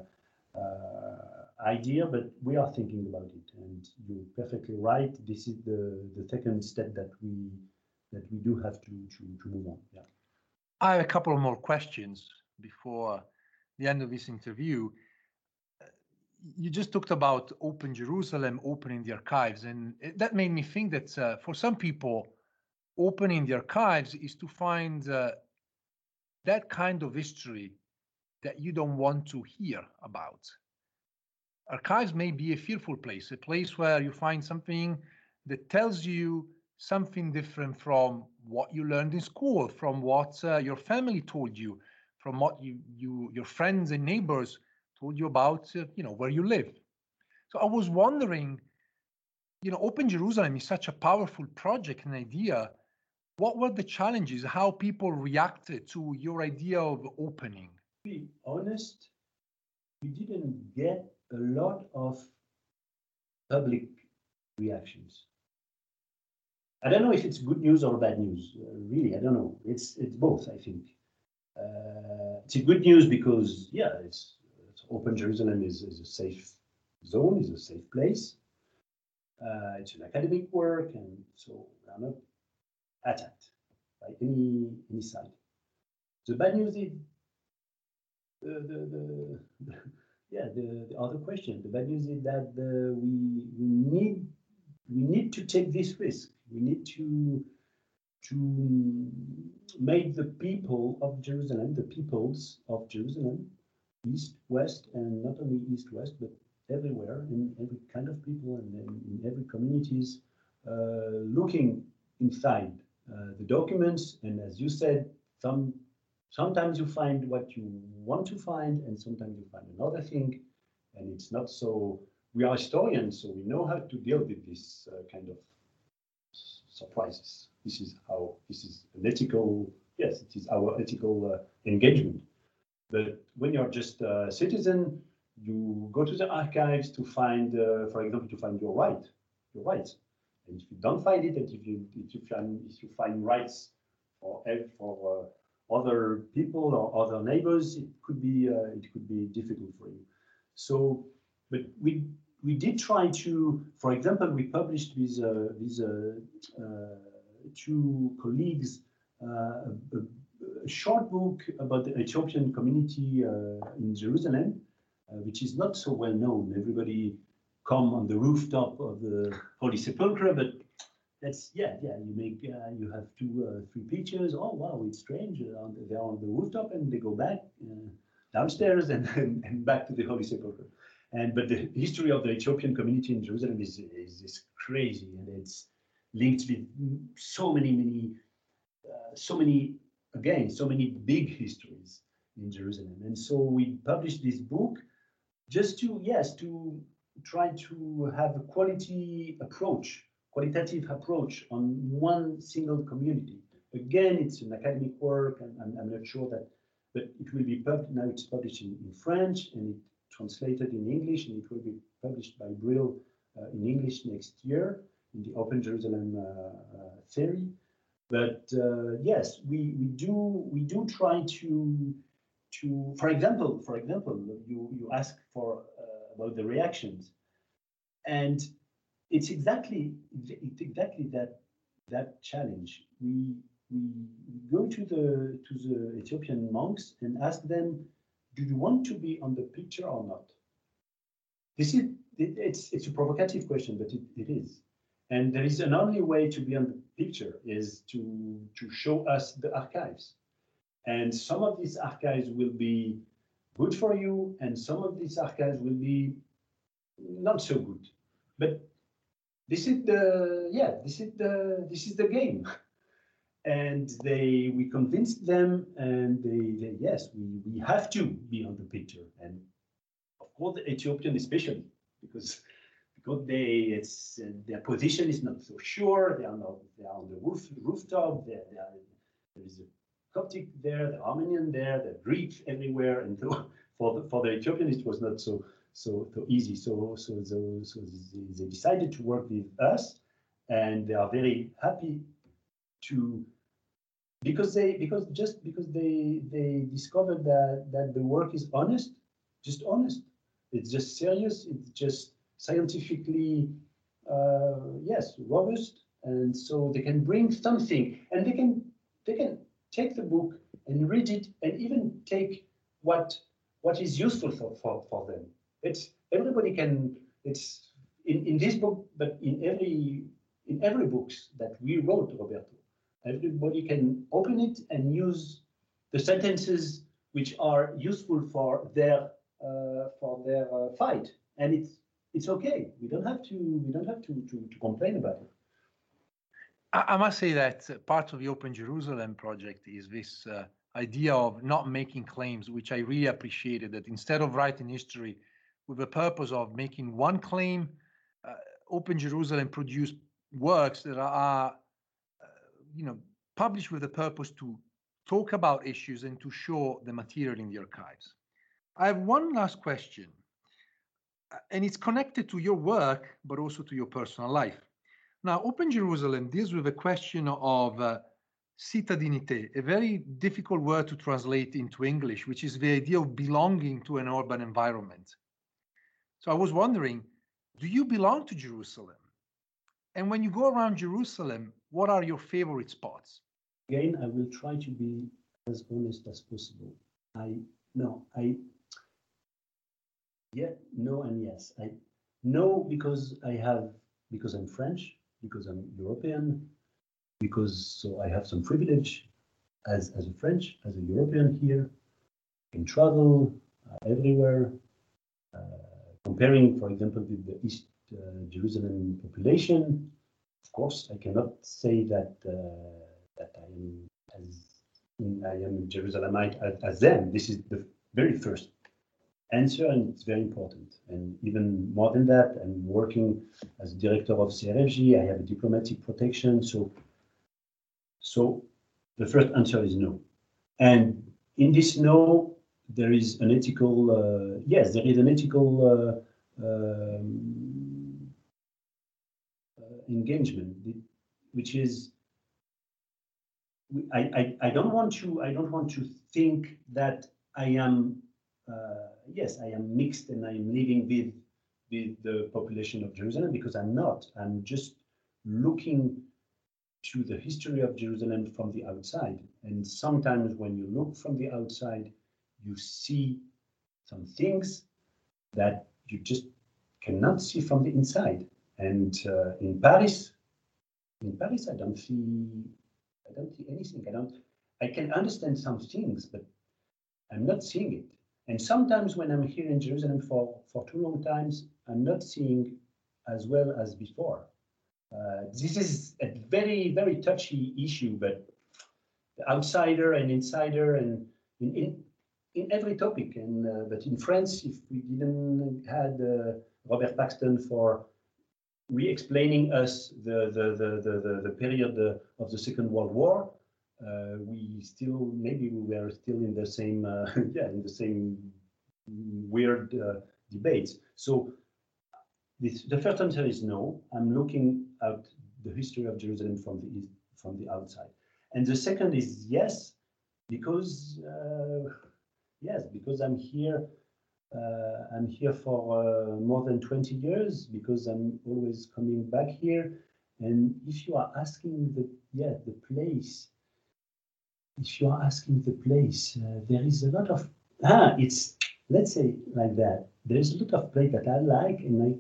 Uh, idea, but we are thinking about it, and you're perfectly right. This is the the second step that we that we do have to to, to move on. Yeah. I have a couple of more questions before the end of this interview. Uh, you just talked about Open Jerusalem, opening the archives, and it, that made me think that uh, for some people, opening the archives is to find uh, that kind of history that you don't want to hear about. Archives may be a fearful place, a place where you find something that tells you something different from what you learned in school, from what uh, your family told you, from what you, you, your friends and neighbors told you about, uh, you know, where you live. So I was wondering, you know, Open Jerusalem is such a powerful project and idea. What were the challenges? How people reacted to your idea of opening? To be honest, we didn't get a lot of public reactions. I don't know if it's good news or bad news. Uh, really, I don't know. It's it's both, I think. Uh, it's a good news because, yeah, it's, it's Open Jerusalem is, is a safe zone, is a safe place. Uh, it's an academic work, and so we are not attacked by any any side. The bad news is The, the, the, the yeah the, the other question. The bad news is that the, we we need we need to take this risk. We need to to make the people of Jerusalem, the peoples of Jerusalem, east, west, and not only east, west, but everywhere, in every kind of people and in, in every communities, uh, looking inside uh, the documents. And as you said, some. Sometimes you find what you want to find, and sometimes you find another thing, and it's not so. We are historians, so we know how to deal with this uh, kind of surprises. This is how. This is an ethical. Yes, it is our ethical uh, engagement. But when you're just a citizen, you go to the archives to find, uh, for example, to find your right, your rights. And if you don't find it, and if you if you find if you find rights for for uh, other people or other neighbors, it could be uh, it could be difficult for you. So, but we we did try to, for example, we published with uh, with uh, uh, two colleagues uh, a, a short book about the Ethiopian community uh, in Jerusalem, uh, which is not so well known. Everybody come on the rooftop of the Holy Sepulchre, but that's, yeah, yeah, you make, uh, you have two, uh, three pictures. Oh, wow, it's strange. Uh, they're on the rooftop and they go back uh, downstairs and, and, and back to the Holy Sepulchre. And, but the history of the Ethiopian community in Jerusalem is, is, is crazy, and it's linked with so many, many, uh, so many, again, so many big histories in Jerusalem. And so we published this book just to, yes, to try to have a quality approach, qualitative approach on one single community. Again, it's an academic work, and I'm, I'm not sure that, but it will be published, now it's published in, in French, and it translated in English, and it will be published by Brill uh, in English next year in the Open Jerusalem uh, uh, theory. But uh, yes, we, we do we do try to to for example, for example, you you ask for uh, about the reactions, and it's exactly it's exactly that that challenge. We we go to the to the Ethiopian monks and ask them, do you want to be on the picture or not? This is it, it's it's a provocative question, but it, it is. And there is an only way to be on the picture is to to show us the archives. And some of these archives will be good for you, and some of these archives will be not so good. But this is the yeah, this is the this is the game. And they we convinced them, and they, they yes, we, we have to be on the picture. And of course the Ethiopian especially, because because they it's uh, their position is not so sure. They are not they are on the roof rooftop. They, they are, there is a Coptic there, the Armenian there, the Greek everywhere, and so for the for the Ethiopians it was not so so so easy. So so so, so they, they decided to work with us, and they are very happy to because they because just because they they discovered that that the work is honest, just honest. It's just serious. It's just scientifically uh, yes robust, and so they can bring something, and they can they can. take the book and read it, and even take what what is useful for, for, for them. It's everybody can. It's in, in this book, but in every in every books that we wrote, Roberto. Everybody can open it and use the sentences which are useful for their uh, for their uh, fight, and it's it's okay. We don't have to we don't have to to, to complain about it. I must say that part of the Open Jerusalem project is this uh, idea of not making claims, which I really appreciated, that instead of writing history with the purpose of making one claim, uh, Open Jerusalem produced works that are, uh, you know, published with the purpose to talk about issues and to show the material in the archives. I have one last question, and it's connected to your work, but also to your personal life. Now, Open Jerusalem deals with the question of uh, citadinité, a very difficult word to translate into English, which is the idea of belonging to an urban environment. So I was wondering, do you belong to Jerusalem? And when you go around Jerusalem, what are your favorite spots? Again, I will try to be as honest as possible. I, no, I, yeah, no and yes. I, no, because I have, because I'm French, because I'm European, because so I have some privilege as, as a French, as a European here, can travel uh, everywhere. Uh, comparing, for example, with the East uh, Jerusalem population, of course, I cannot say that uh, that I am as I am Jerusalemite as, as them. This is the very first answer, and it's very important. And even more than that, I'm working as director of C R F G. I have a diplomatic protection. So, so the first answer is no. And in this no, there is an ethical, uh, yes, there is an ethical uh, um, uh, engagement, which is, I, I, I don't want to, I don't want to think that I am Uh, yes, I am mixed and I am living with, with the population of Jerusalem, because I'm not. I'm just looking to the history of Jerusalem from the outside. And sometimes when you look from the outside, you see some things that you just cannot see from the inside. And uh, in Paris, in Paris, I don't see, I don't see anything. I don't, I can understand some things, but I'm not seeing it. And sometimes when I'm here in Jerusalem for, for too long times, I'm not seeing as well as before. Uh, this is a very, very touchy issue, but the outsider and insider and in, in, in every topic. And uh, but in France, if we didn't had uh, Robert Paxton for re-explaining us the, the, the, the, the, the period of the Second World War, uh, we still, maybe we were still in the same, uh, yeah, in the same weird uh, debates. So this, the first answer is no. I'm looking at the history of Jerusalem from the from the outside. And the second is yes, because uh, yes, because I'm here. Uh, I'm here for uh, more than twenty years, because I'm always coming back here. And if you are asking the yeah the place, if you are asking the place, uh, there is a lot of ah. It's let's say like that. There's a lot of place that I like, and I.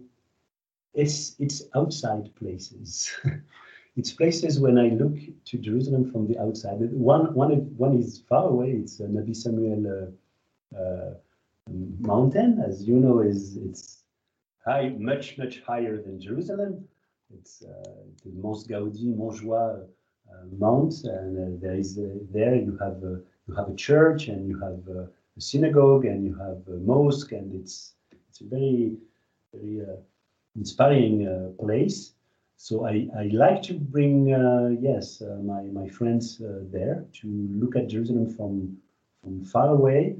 It's it's outside places. It's places when I look to Jerusalem from the outside. One one one is far away. It's uh, Nabi Samuel uh, uh, mountain, as you know, is it's high, much much higher than Jerusalem. It's uh, the Mont Gaudi, Montjoie uh, Mount, and uh, there is uh, there you have uh, you have a church, and you have uh, a synagogue, and you have a mosque, and it's it's a very very uh, inspiring uh, place. So I, I like to bring uh, yes uh, my my friends uh, there to look at Jerusalem from from far away,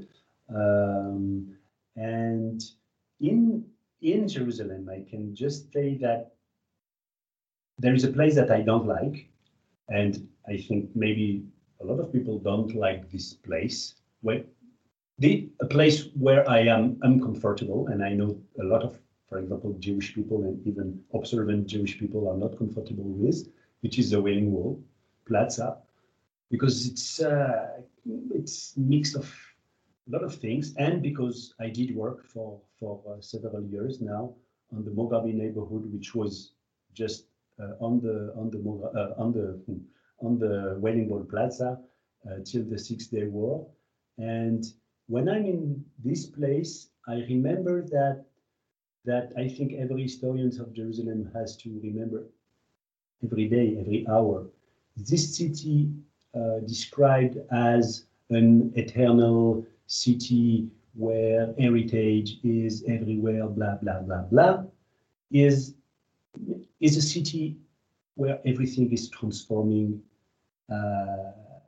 um, and in in Jerusalem I can just say that there is a place that I don't like, and I think maybe a lot of people don't like this place. Where the a place where I am uncomfortable, and I know a lot of, for example, Jewish people and even observant Jewish people are not comfortable with, which is the Wailing Wall, Plaza, because it's uh, it's mixed of a lot of things, and because I did work for for uh, several years now on the Mogabi neighborhood, which was just uh, on the on the uh, on the on the Wailing Wall Plaza uh, till the Six Day War, and when I'm in this place, I remember that. that I think every historian of Jerusalem has to remember every day, every hour. This city uh, described as an eternal city where heritage is everywhere, blah, blah, blah, blah, is, is a city where everything is transforming uh,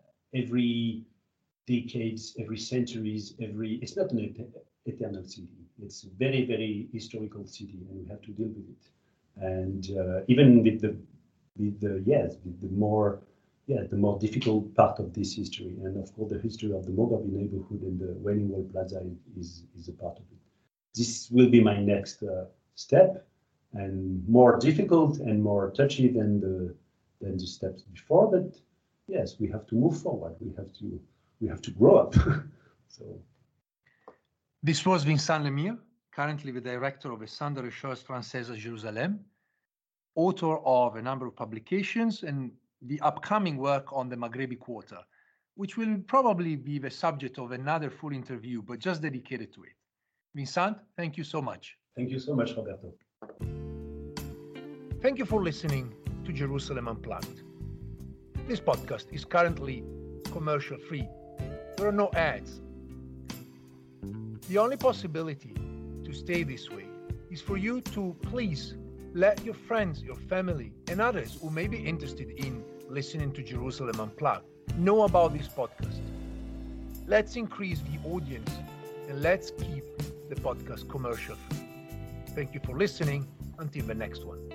every decades, every centuries, every, it's not an eternal city. It's a very, very historical city, and we have to deal with it. And uh, even with the, with the yes, with the more, yeah, the more difficult part of this history, and of course the history of the Mogabi neighborhood and the Wailing Wall Plaza is is a part of it. This will be my next uh, step, and more difficult and more touchy than the than the steps before. But yes, we have to move forward. We have to we have to grow up. So. This was Vincent Lemire, currently the director of the Centre de Recherche Française à Jérusalem, author of a number of publications and the upcoming work on the Maghrebi Quarter, which will probably be the subject of another full interview, but just dedicated to it. Vincent, thank you so much. Thank you so much, Roberto. Thank you for listening to Jerusalem Unplugged. This podcast is currently commercial free. There are no ads. The only possibility to stay this way is for you to please let your friends, your family, and others who may be interested in listening to Jerusalem Unplugged know about this podcast. Let's increase the audience and let's keep the podcast commercial free. Thank you for listening. Until the next one.